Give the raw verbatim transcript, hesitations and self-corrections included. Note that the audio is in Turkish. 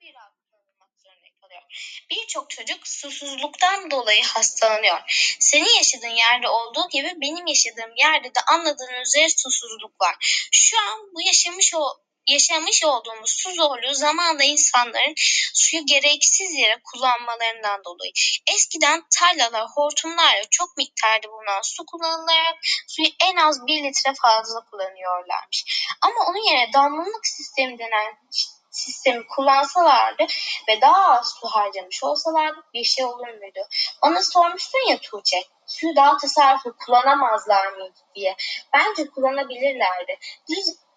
bir daha kullanılmak zorunda kalıyor. Birçok çocuk susuzluktan dolayı hastalanıyor. Senin yaşadığın yerde olduğu gibi benim yaşadığım yerde de anladığın üzere susuzluk var. Şu an bu yaşamış o yaşamış olduğumuz su zorluğu zamanla insanların suyu gereksiz yere kullanmalarından dolayı. Eskiden tarlalar hortumlarla çok miktarda bulunan su kullanılarak suyu en az bir litre fazla kullanıyorlarmış. Ama onun yerine damlalık sistemi denen sistemi kullansalardı ve daha az su harcamış olsalardı bir şey olur muydu? Bana sormuştun ya Tuğçe, suyu daha tasarruflu kullanamazlar mıydı diye. Bence kullanabilirlerdi. Düz